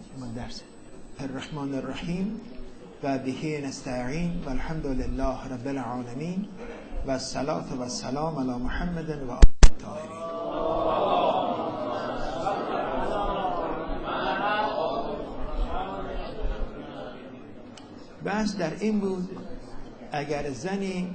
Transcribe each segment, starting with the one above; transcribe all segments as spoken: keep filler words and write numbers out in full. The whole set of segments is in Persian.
من درس الرحمن الرحیم و بهی نستعین و الحمد لله رب العالمین و الصلاة و السلام علی محمد و آله الطاهرین. بحث در این بود اگر زنی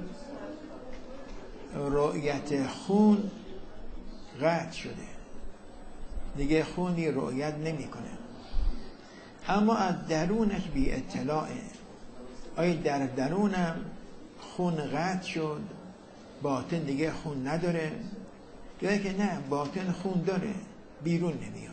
رؤیت خون قطع شده دیگه خونی رؤیت نمی کنه، اما از درونش بی اطلاعه، آیا در درونم خون قطع شد باطن دیگه خون نداره، یا که نه باطن خون داره بیرون نمیاد.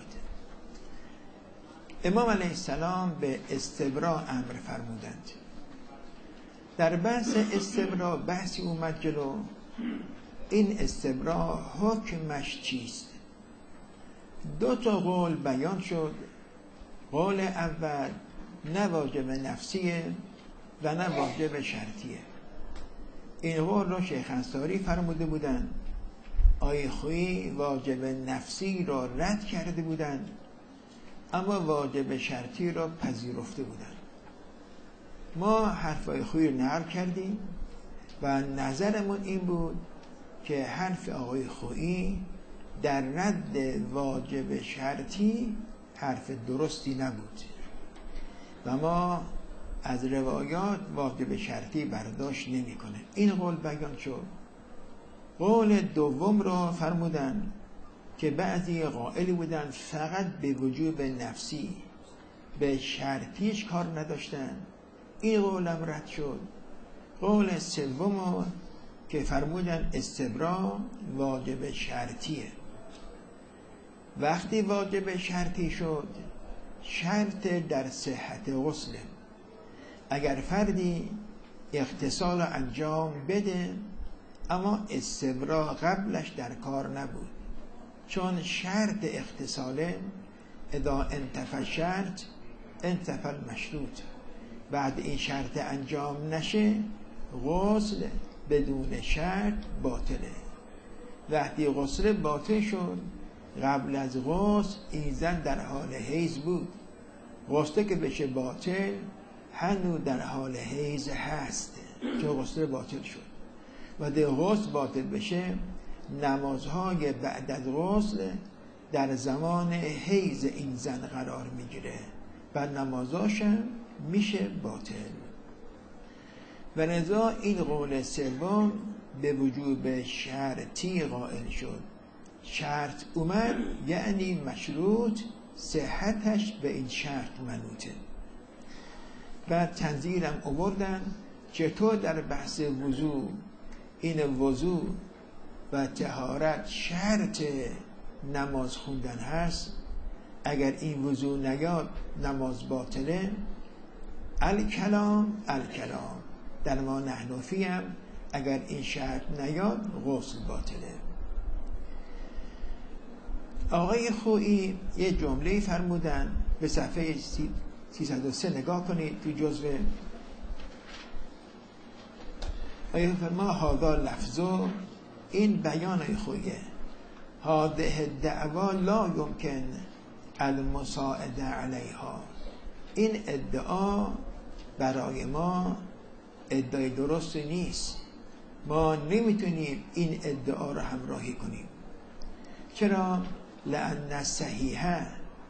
امام علیه السلام به استبرا امر فرمودند. در بحث استبرا بحثی اومد جلو، این استبرا حکمش چیست؟ دو تا قول بیان شد. قول اول نه واجب نفسیه و نه واجب شرطیه. این قول رو شیخ انصاری فرموده بودند. آیه خویی واجب نفسی را رد کرده بودند اما واجب شرطی را پذیرفته بودند. ما حرف خویی رو نقل کردیم و نظرمون این بود که حرف آقای خویی در رد واجب شرطی حرف درستی نبود و ما از روایات واجب شرطی برداشت نمی کنه. این قول بیان شد. قول دوم را فرمودن که بعضی قائل بودن فقط به وجوب نفسی به شرطیش کار نداشتن، این قولم رد شد. قول سوم که فرمودن استبرا واجب شرطیه. وقتی واجب شرطی شد شرط در صحت غسل. اگر فردی اغتسال انجام بده اما استبرا قبلش در کار نبود، چون شرط اغتساله اذا انتفى شرط انتفى المشروط، بعد این شرط انجام نشه غسل بدون شرط باطله. وقتی غسل باطل شد قبل از غسل این زن در حال حیض بود، غسل که بشه باطل هنوز در حال حیض هست که غسل باطل شد. و در غسل باطل بشه نمازهای بعد از غسل در زمان حیض این زن قرار میگیره و نمازاشم میشه باطل. و لذا این قول سوم به وجوب شرطی قائل شد. شرط اومد یعنی مشروط، صحتش به این شرط منوطه. بعد تنظیرم آوردن چطور در بحث وضو این وضو و طهارت شرط نماز خوندن هست. اگر این وضو نیاد نماز باطله. الکلام الکلام در ما نحنفی هم اگر این شرط نیاد غسل باطله. آقای خویی یه جمله فرمودن، به صفحه سیصد و سه نگاه کنید تو جزوه. آیه فرما هادا لفظو، این بیان ای خویه، هاده دعوا لا یمکن المساعده علیها، این ادعا برای ما ادعای درست نیست، ما نمیتونیم این ادعا رو همراهی کنیم. چرا؟ لأن صحیحه،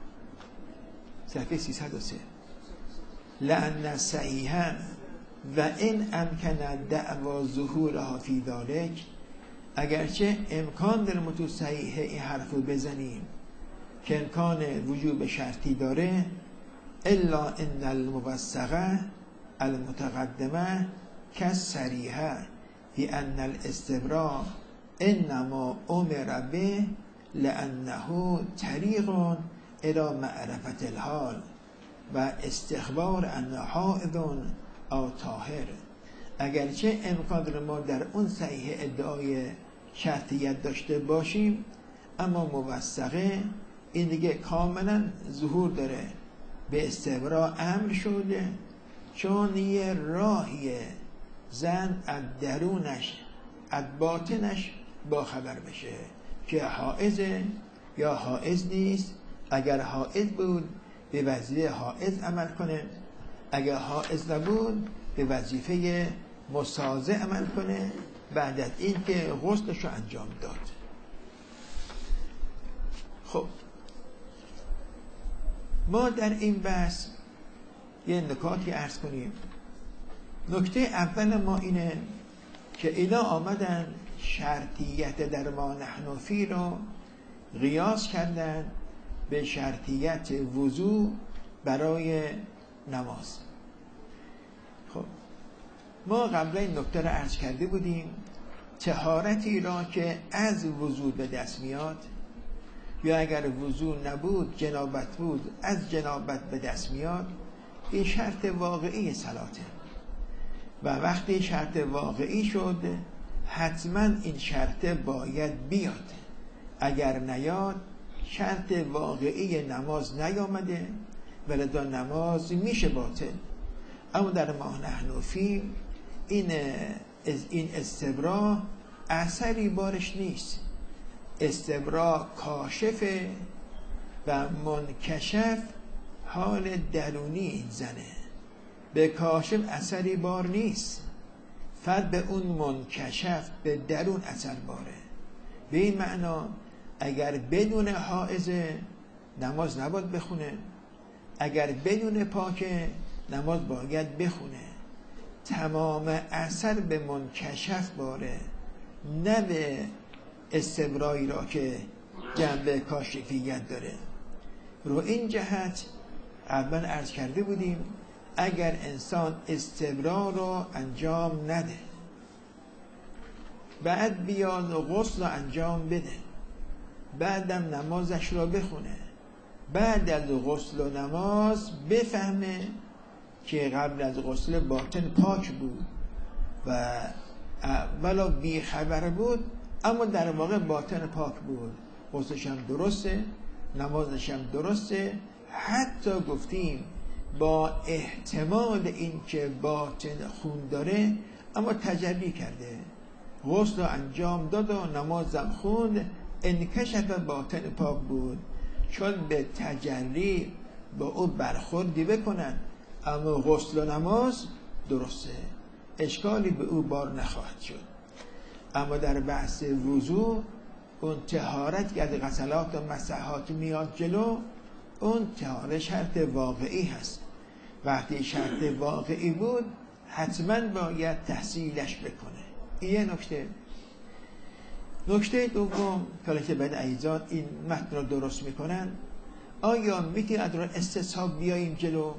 صفحه سیصد و سه، لأن صحیحه و این امکن دعوا ظهورها فی ذلک، اگرچه امکان در متو صحیحه این حرف رو بزنیم که امکان وجوب شرطی داره، الا ان الموثقه المتقدمه کالصریحه فی ان الاستبراء انما امر به لانه طریق الى معرفت الحال و استخبار ان حائض او طاهر. اگرچه امکان داره ما در اون صحیح ادعای شرطیت داشته باشیم اما موثقه این دیگه کاملا ظهور داره، به استبراء امر شده، چون یه راهیه زن از درونش از باطنش با خبر بشه که حائضه یا حائض نیست. اگر حائض بود به وظیفه حائض عمل کنه، اگر حائض نبود به وظیفه مساضع عمل کنه بعد از این که غسلش رو انجام داد. خب ما در این بحث یه نکاتی عرض کنیم. نکته اول ما اینه که اینا آمدن شرطیت در ما نحن فی رو قیاس کردن به شرطیت وضو برای نماز. خب ما قبلا این نکته رو عرض کرده بودیم، طهارتی را که از وضو به دست میاد یا اگر وضو نبود جنابت بود از جنابت به دست میاد، این شرط واقعی صلاته و وقتی شرط واقعی شد حتما این شرط باید بیاد، اگر نیاد شرط واقعی نماز نیامده و لذا نماز میشه باطل. اما در ما نحن فی این این استبرا اثری بارش نیست، استبرا کاشفه و منکشف حال درونی این زنه، به کاشف اثری بار نیست، فقط به اون منکشف به درون اثر باره. به این معنا اگر بدون حائضه نماز نباید بخونه، اگر بدون پاکه نماز باید بخونه. تمام اثر به منکشف باره، نه به استبرایی را که جنبه کاشفیت داره. رو این جهت اول عرض کرده بودیم اگر انسان استبرا رو انجام نده بعد بیاد غسل رو انجام بده بعدم نمازش را بخونه، بعد از غسل و نماز بفهمه که قبل از غسل باطن پاک بود و ولو بی خبر بود اما در واقع باطن پاک بود، غسلش هم درسته، نمازش هم درسته، حتی گفتیم با احتمال این که باطن خون داره اما تجلی کرده، غسل انجام داد و نمازم خوند، انکشف باطن پاک بود، چون به تجلی با او برخوردی بکنن اما غسل و نماز درسته، اشکالی به او بار نخواهد شد. اما در بحث وضو اون طهارت که از غسلات و مسحات میاد جلو، اون طهارت شرط واقعی هست. وقتی شرط واقعی بود حتما باید تحصیلش بکنه. این یه نکته. نکته دوم که بعد ایزاد این متن رو درست میکنن، آیا میتونیم از رو استصحاب بیاییم جلو؟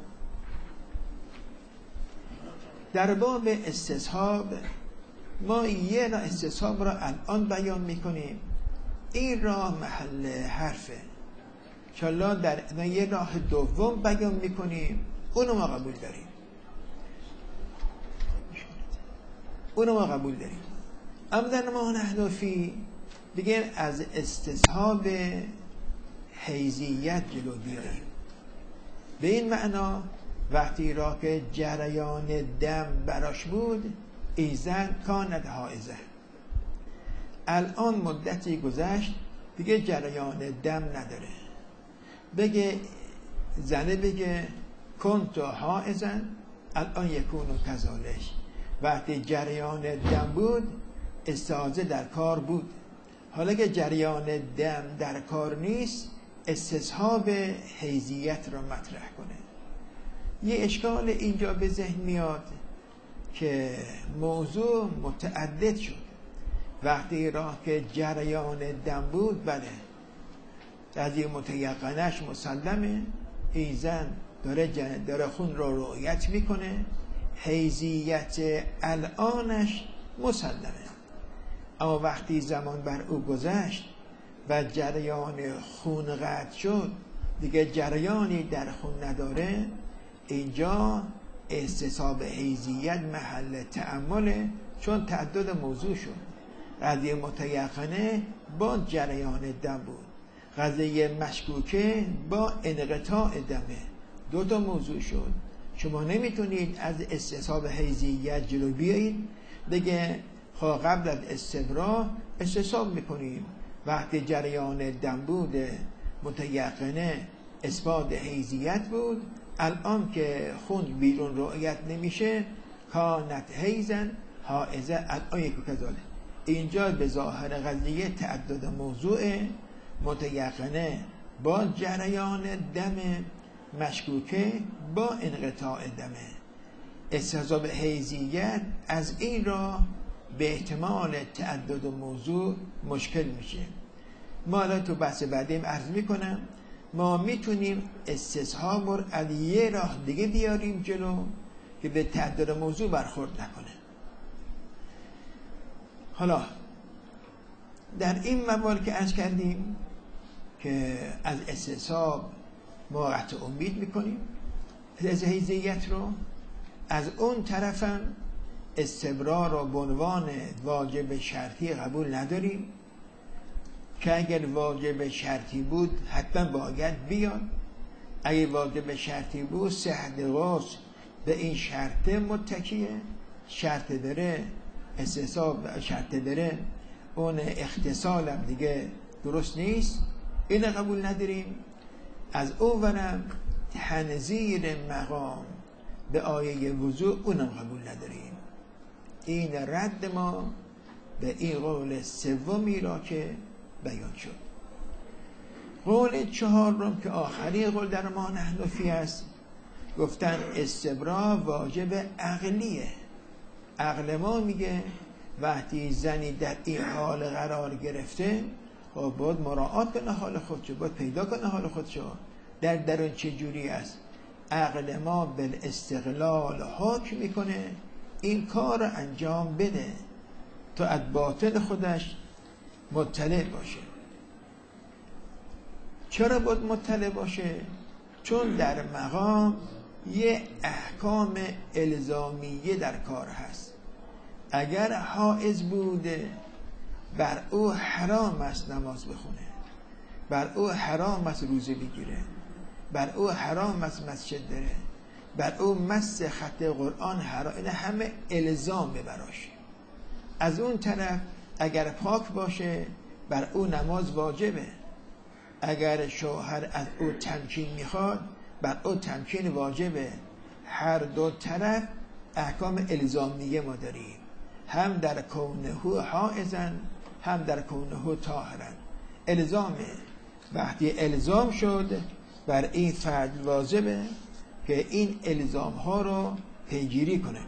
در باب استصحاب ما یه را استصحاب را الان بیان میکنیم، این راه محل حرفه، انشاءالله در یه راه دوم بیان میکنیم، اونو ما قبول داریم اونو ما قبول داریم اما در ما نحن فی دیگه از استصحاب حیضیت جلو بیاریم. به این معنا وقتی را که جریان دم براش بود ایزن کانت حائزه، الان مدتی گذشت دیگه جریان دم نداره، بگه زنه بگه کنت حائزن الان یکونو کذالک، وقتی جریان دم بود استحاضه در کار بود، حالا که جریان دم در کار نیست استصحاب حیضیت را مطرح کنه. یه اشکال اینجا به ذهن میاد که موضوع متعدد شد، وقتی راه که جریان دم بود بله از این متیقنش مسلمه، این زن داره, داره خون را رؤیت میکنه، حیضیت الانش مسلمه، اما وقتی زمان بر او گذشت و جریان خون قطع شد دیگه جریانی در خون نداره، اینجا استصحاب حیضیت محل تأمله، چون تعدد موضوع شد. قضیه متیقنه با جریان دم بود، قضیه مشکوکه با انقطاع دمه، دو تا موضوع شد. شما نمیتونید از استصحاب حیضیت جلو بیایید بگه خواه قبل از استبرا استصحاب میکنیم، وقتی جریان دم بود متیقنه اثبات حیزیت بود. الان که خون بیرون رؤیت نمیشه، کانت حیزن حائزه الان یک کذاله. اینجا به ظاهر قضیه تعدد موضوع متیقنه با جریان دم، مشکوکه با انقطاع دمه. استحضاب حیزیت از این را به احتمال تعدد موضوع مشکل میشه. ما الان تو بحث بعدیم عرض میکنم ما میتونیم استصحاب رو از یه راه دیگه بیاریم جلو که به تعدد موضوع برخورد نکنه. حالا در این موارد که عرض کردیم که از استصحاب ما قطع امید میکنیم از حیزیت رو، از اون طرفم استبرار رو به عنوان واجب شرطی قبول نداریم که اگر واجب شرطی بود حتما باید بیاد. اگر واجب شرطی بود صحت غسل به این شرط متکیه، شرط داره استصحاب شرط داره، اون اختصال هم دیگه درست نیست، این قبول نداریم. از اون ورم تنظیر مقام به آیه وضوء اونم قبول نداریم. این رد ما به این قول سومی را که بیان شد. قول چهارم که آخرین قول در ما حنفی است، گفتن استبرا واجب عقلیه. عقل ما میگه وقتی زنی در این حال قرار گرفته خب باید مراعات کنه حال خودشو، باید پیدا کنه حال خودشو در درون چه جوری است. عقل ما بالاستقلال حکم میکنه این کار رو انجام بده تا از باطن خودش مطلع باشه. چرا باید مطلع باشه؟ چون در مقام یه احکام الزامیه در کار هست. اگر حائض بوده بر او حرام است نماز بخونه، بر او حرام است روزه بگیره، بر او حرام است مسجد بره، بر او مس خط قرآن حرام، این همه الزام براش. از اون طرف اگر پاک باشه بر او نماز واجبه. اگر شوهر از او تمکین میخواد بر او تمکین واجبه. هر دو طرف احکام الزامیه ما داریم، هم در کونه حائزن هم در کونه طاهرن. الزامه. وقتی الزام شد بر این فرد واجبه که این الزام ها رو پیگیری کنه.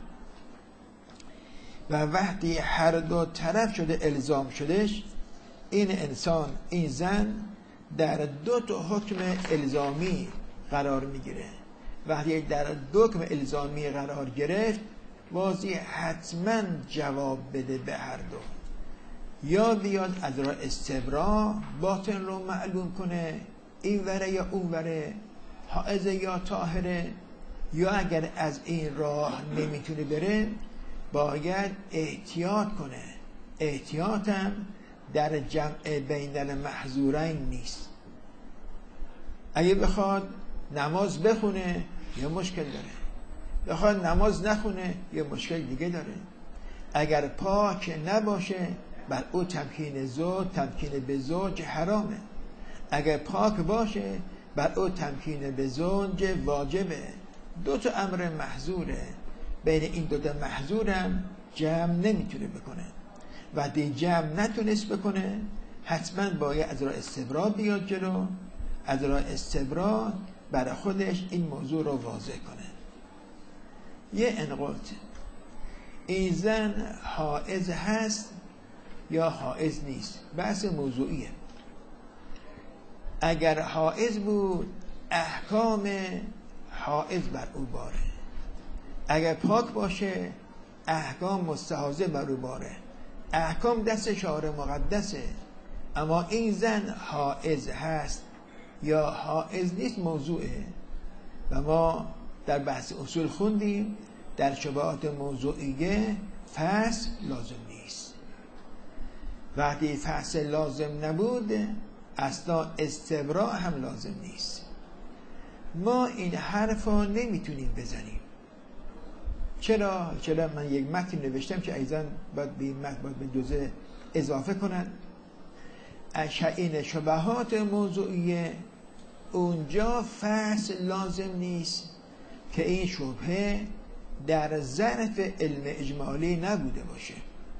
و وقتی هر دو طرف شده الزام شدش، این انسان این زن در دو تا حکم الزامی قرار میگیره. وقتی در دو حکم الزامی قرار گرفت واضح حتما جواب بده به هر دو. یا بیاد از راه استبرا باطن رو معلوم کنه این وره یا اون وره، حائض یا طاهره، یا اگر از این راه نمیتونه بره باید احتیاط کنه. احتیاطم در جمع بین المحظورین نیست. اگه بخواد نماز بخونه یه مشکل داره، بخواد نماز نخونه یه مشکل دیگه داره. اگر پاک نباشه بر او تمکین زوج تمکین به زوج حرامه. اگر پاک باشه بر او تمکین به زوج واجبه. دو تا امر محظوره، بین این دو تا محظورم جمع نمیتونه بکنه. وقتی جمع نتونست بکنه حتما باید از راه استبرا بیاد جلو، از راه استبرا برای خودش این موضوع رو واضح کنه. یه انقلت این زن حائض هست یا حائض نیست، بحث موضوعیه. اگر حائض بود احکام حائض بر او باره، اگر پاک باشه احکام مستحاضه بر او باره. احکام دست شارع مقدسه، اما این زن حائض هست یا حائض نیست موضوعه. و ما در بحث اصول خوندیم در شبهات موضوعیه فصل لازم نیست. وقتی فصل لازم نبود اصلا استبراء هم لازم نیست. ما این حرفا نمیتونیم بزنیم. چرا؟ چرا من یک متن نوشتم که ایضا باید به این متن باید به جزء اضافه کنن. این شبهات موضوعیه اونجا فصل لازم نیست که این شبهه در ظرف علم اجمالی نبوده باشه.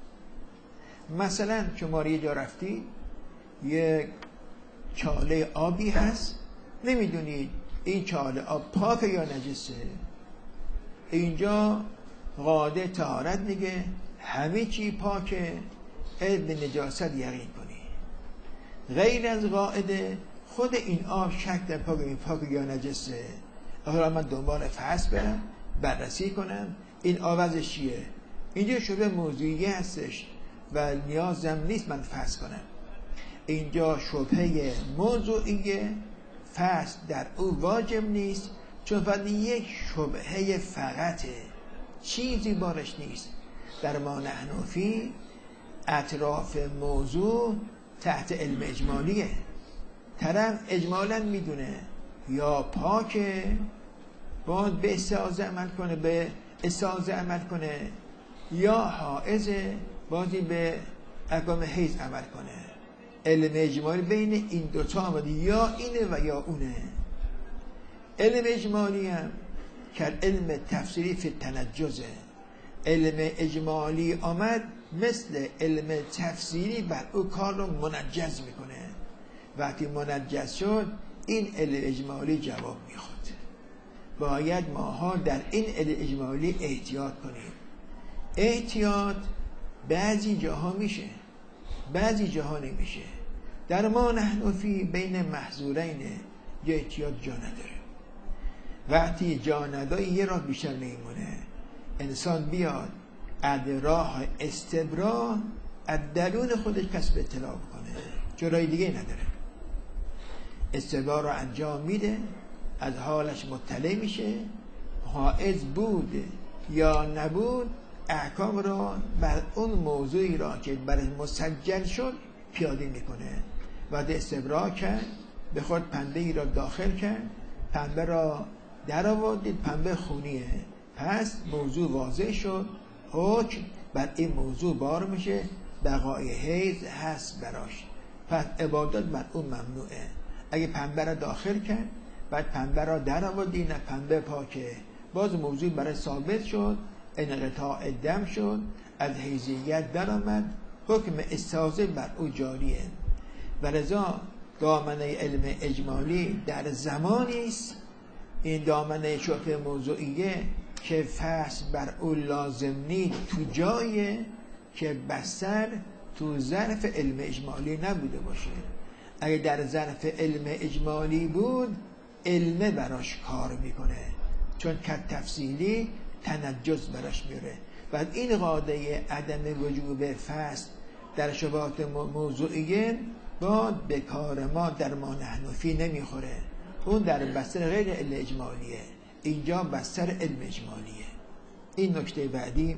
مثلا شما یه جا رفتید، یک چاله آبی هست، نمیدونید این چاله آب پاکه یا نجسه. اینجا قاعده طهارت میگه همه چی پاکه، علم نجاست یقین کنی. غیر از قاعده خود این آب شک در پاک این پاک یا نجسه، حالا من دنبال فحص برم بررسی کنم این آب ازش چیه. اینجا شبه موضوعی هستش و نیازم نیست من فحص کنم. اینجا شبهه موضوعیه، فحص در او واجب نیست، چون فقط یک شبهه فقطه، چیزی بارش نیست. در ما نحن فی اطراف موضوع تحت علم اجمالیه. طرف اجمالا میدونه یا پاکه باید به استعاضه عمل کنه، به استعاضه عمل کنه، یا حائزه باید به احکام حیض عمل کنه. علم اجمالی بین این دوتا آمده، یا اینه و یا اونه. علم اجمالی هم که علم تفسیری فی تنجزه. علم اجمالی آمد مثل علم تفسیری بر او کار رو منجز میکنه. وقتی منجز شد این علم اجمالی جواب میخواد. باید ماها در این علم اجمالی احتیاط کنیم. احتیاط بعضی جاها میشه، بعضی جاها نمیشه. در ما نحن فی بین محظورین یه احتیاط جا نداره. وقتی جا نداره یه راه بیشتر نمیمونه. انسان بیاد از راه استبرا از درون خودش کسب اطلاع کنه، جرای دیگه نداره. استبرا رو انجام میده، از حالش مطلع میشه، حائز بود یا نبود احکام را بر اون موضوعی را که برای مسجل شد پیاده میکنه. وقتی استبرا کرد، به خود پنبه ای را داخل کرد، پنبه را در آوردید، پنبه خونیه، پس موضوع واضح شد، حکم بر این موضوع بار میشه، بقای حیض هست براش، پس عبادت بر اون ممنوعه. اگه پنبه را داخل کرد بعد پنبه را در آوردی، نه پنبه پاکه، باز موضوع برای ثابت شد، انقطاع دم شد، از حیضیت در آمد، حکم استعاضه بر او جاریه. ولذا دامنه علم اجمالی در زمانی است، این دامنه شبهه موضوعیه که فحص بر او لازم نیست، تو جایه که بستر تو ظرف علم اجمالی نبوده باشه. اگه در ظرف علم اجمالی بود علمه براش کار میکنه، چون کت تفصیلی تنجز براش میره. بعد این قاعده عدم وجوب فصل در شبهات موضوعیه با به کار ما در ما نحن فی نمیخوره. اون در بستر غیر علم اجمالیه، اینجا بستر علم اجمالیه. این نکته بعدی.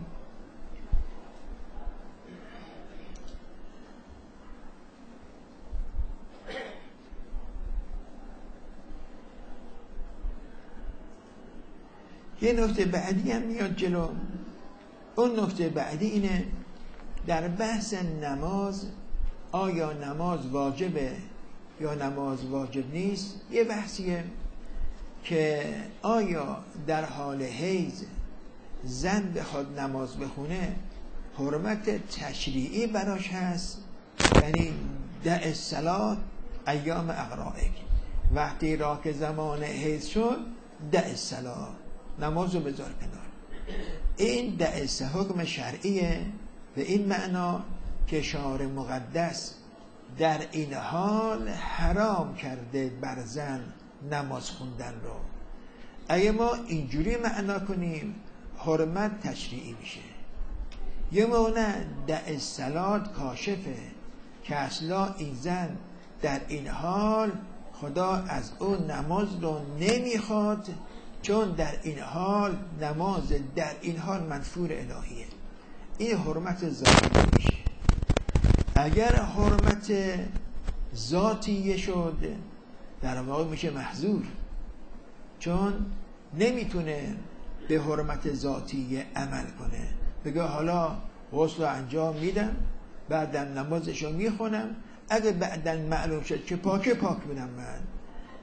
یه نکته بعدی هم میاد جلو. اون نکته بعدی اینه در بحث نماز، آیا نماز واجبه یا نماز واجب نیست. یه بحثیه که آیا در حال حیض زن بخواد نماز بخونه حرمت تشریعی براش هست، یعنی در الصلاة ایام اقرائک، وقتی را که زمان حیض شد در الصلاة نماز رو بذار کنار. این در الصلاة حکم شرعیه به این معنا که شارع مقدس در این حال حرام کرده بر زن نماز خوندن رو. اگه ما اینجوری معنا کنیم حرمت تشریعی میشه. یه مونه در الصلاة کاشفه که اصلا این زن در این حال خدا از اون نماز رو نمیخواد، چون در این حال نماز در این حال منفور الهیه. این حرمت ذاتی میشه. اگر حرمت ذاتیه شد در واقع میشه محظور، چون نمیتونه به حرمت ذاتیه عمل کنه. بگه حالا غسل رو انجام میدم، بعدن نمازشو میخونم، اگه بعدن معلوم شد که پاکه پاک بودم من،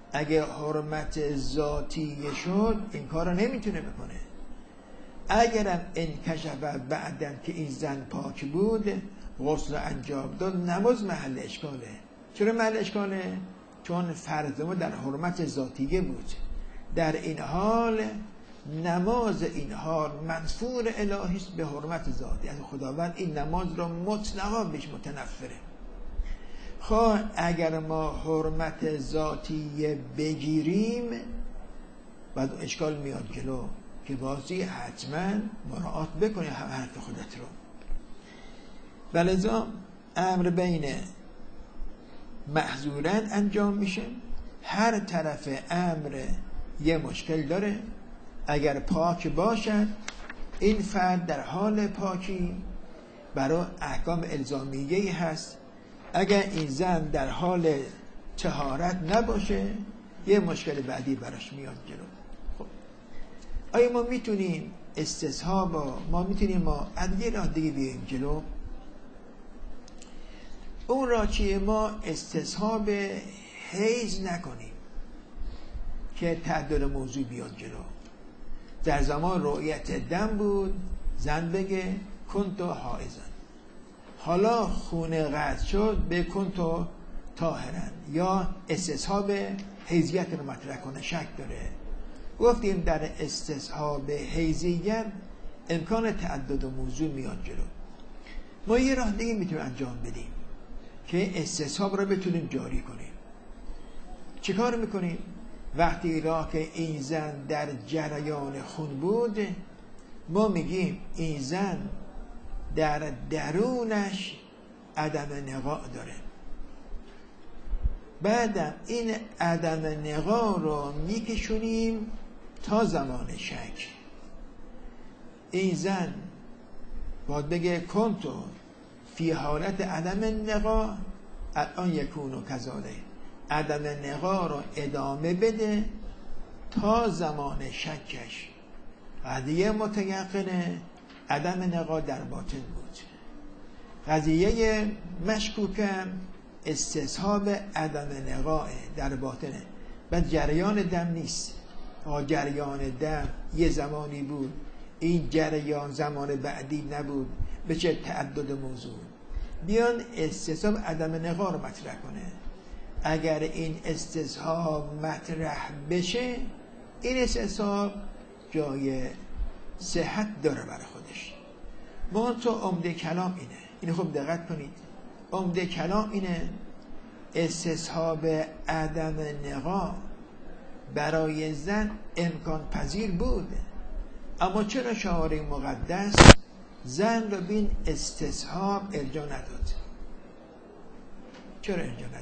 اگه حرمت ذاتی شد این کار رو نمیتونه بکنه. اگرم انکشف بعدن که این زن پاک بود غسل انجام داد، نماز محل اشکاله. چرا محل اشکاله؟ چون فرض ما در حرمت ذاتیه بود. در این حال نماز این حال منفور الهی است به حرمت ذاتی، از خداوند این نماز را مطلقا بهش متنفره. خواه اگر ما حرمت ذاتی بگیریم بعد اشکال میاد جلو که بازی حتما مراعات بکنی حرف خودت رو. ولذا امر بین محظورن انجام میشه. هر طرف امر یه مشکل داره. اگر پاک باشد این فرد در حال پاکی برای احکام الزامیه‌ای هست. اگر این زن در حال طهارت نباشه یه مشکل بعدی براش میاد جلو. خب آیا ما میتونیم استصحاب ما میتونیم ما از یه راه دیگه بیاییم جلو؟ اون را چیه؟ ما استصحاب حیض نکنیم که تعدد موضوع بیاد جلو. در زمان رؤیت دم بود زن بگه کنتو حائزن، حالا خون قطع شد به کنتو طاهرن، یا استصحاب حیضیت رو مطرح کنه، شک داره. گفتیم در استصحاب حیضیت امکان تعدد موضوع میاد جلو. ما یه راه دیگه میتونیم انجام بدیم که استصحاب رو بتونیم جاری کنیم. چه کار میکنیم؟ وقتی راه که این زن در جریان خون بود ما میگیم این زن در درونش عدم نقاء داره. بعدم این عدم نقاء رو میکشونیم تا زمان شک. این زن باید بگه کنتو فی حالت عدم نقاء الان یکونو کذاله، عدم نقاء رو ادامه بده تا زمان شکش. قضیه متیقنه عدم نقاء در باطن بود. قضیه مشکوکم استصحاب عدم نقاء در باطنه. بعد جریان دم نیست. آه جریان دم یه زمانی بود، این جریان زمان بعدی نبود، به چه تعدد موضوع. بیان استصحاب عدم نقاء رو مطرح کنه. اگر این استصحاب مطرح بشه این استصحاب جای صحت داره برای خودش. ما تو عمده کلام اینه، اینو خوب دقت کنید. عمده کلام اینه استصحاب عدم نقاء برای زن امکان پذیر بود، اما چرا شارع مقدس زن رو بین استصحاب ارجاع نداد؟ چرا ارجاع نداد؟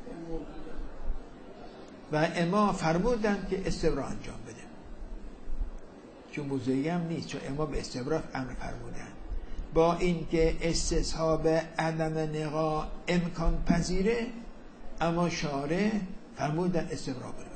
و اما فرمودن که استبراء انجام بده، چون موضوعی هم نیست، چون اما به استبراء امر فرمودن. با اینکه استصحاب عدم نقاء امکان پذیره اما شارع فرمودن استبراء بکنه.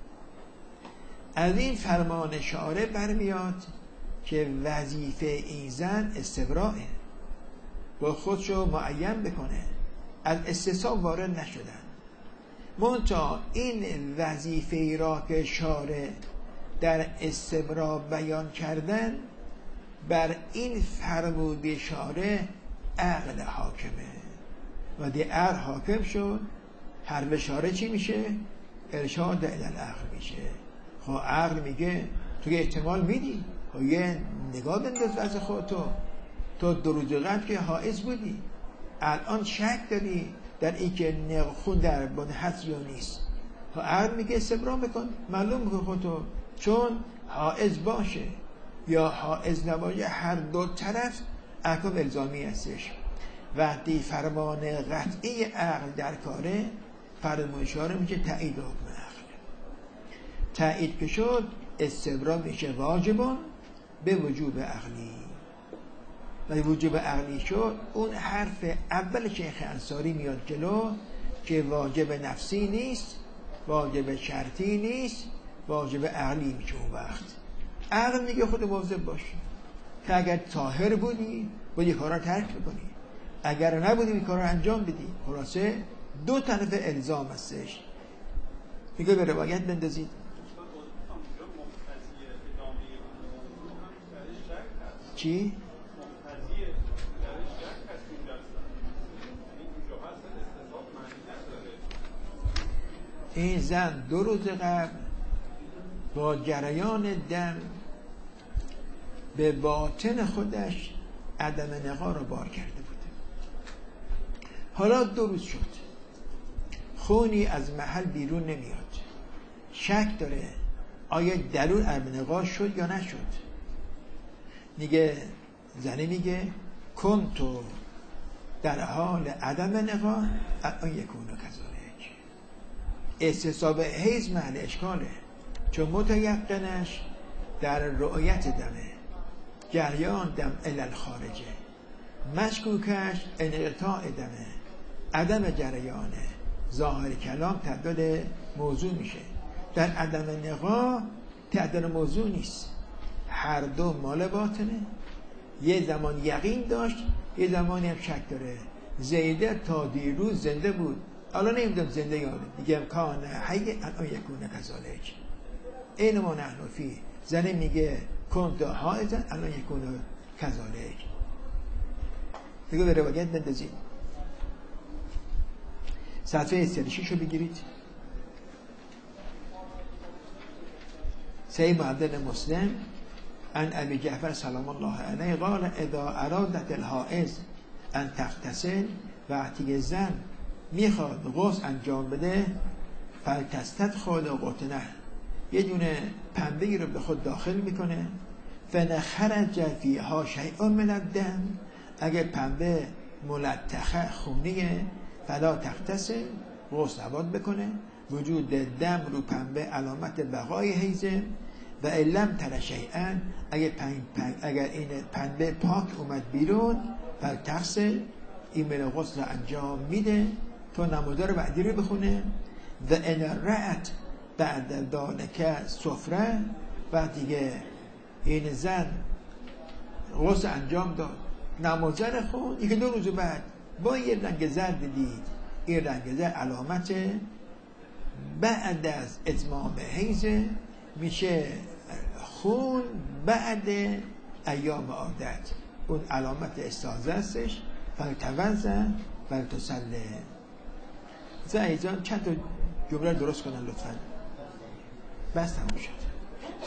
از این فرمان شارع برمیاد که وظیفه این زن استبراءه، با خودشو معین بکنه. از استصحاب وارد نشدن. منتها این وظیفه را که شارع در استبراء بیان کردن، بر این فرموده شارع عقل حاکمه و دی عقل حاکم شد. حرف شارع چی میشه؟ ارشاد الی العقل میشه. خب عقل میگه تو یه احتمال میدی، خب یه نگاه بنداز از خودتو. تو دو روز قبل که حائض بودی، الان شک داری در این که خون در بن حس یا نیست. خب عقل میگه استبراء بکن، معلوم میگه خودتو، چون حائض باشه یا حائض نباشه هر دو طرف احکام الزامی هستش. وقتی فرمان قطعی عقل در کاره، فرمان شارع میشه تایید حکم عقل. تایید که شد استبراء میشه واجبون به وجوب عقلی. و وجوب عقلی شد اون حرف اول شیخ انصاری میاد جلو که واجب نفسی نیست، واجب شرطی نیست، واجب عقلی میشه. اون وقت عقل میگه خود مواظب باش که اگر طاهر بودی باید این کارا ترک بکنی، اگر نبودی این کارا انجام بدی. خلاصه دو طرف الزام هستش. میگه به روایت بندازید. چی؟ این زن دو روز قبل با جریان دم به باطن خودش عدم نقا رو بار کرده بود. حالا دو روز شد، خونی از محل بیرون نمیاد، شک داره آیا دلول عدم نقا شد یا نشد. میگه زنی میگه کنتو در حال عدم نقا الان یکون کذالک. استصحاب حیض محل اشکاله، چون متیقنش در رؤیت دمه، جریان دم علل خارجه، مشکوکش انقطاع دمه، عدم جریانه، ظاهر کلام تعداد موضوع میشه. در عدم نقا تعداد موضوع نیست، هر دو مال باطنه. یه زمان یقین داشت، یه زمانی هم شک داره. زیده تا دیروز زنده بود، الان نمیدونم زنده یاده، میگه امکان حی الان یکونه کذالک. این ما نحن فی. زنه میگه کنت حائزن الان یکونه کذالک. دیگه به روایت بندازید. صفحه سی و شش رو بگیرید. صحیح معدل مسلم عن ابی جعفر سلام الله علیه قال اذا ارادت الحائض ان تغتسل، وقتی زن میخواد غسل انجام بده، فلتستدخل قطنه، یه دونه پنبه‌ای رو به خود داخل میکنه، فنخرج فیها شیء من الدم، اگه پنبه ملتخه خونیه فلا تغتسل، غسل نباید بکنه. وجود دم رو پنبه علامت بقای حیضه. و علم تر شیئا، اگر, پن... اگر این پنبه پاک اومد بیرون، فلتغسل، این من غسل انجام میده تا نمازه رو بعدی رو بخونه. و ان رأت بعد ذالک سفره، و دیگه این زن غسل انجام داد، نمازه رو خون، یکی دو روز بعد با یه رنگ زرد دید، این رنگ زرد علامت بعد از اتمام حیض، میشه خون بعد ایام عادت، اون علامت استاذه استش. فلتوضأ ولتصلی. زایجان چند تا جمله درست کنن لطفا، بس تموم شد.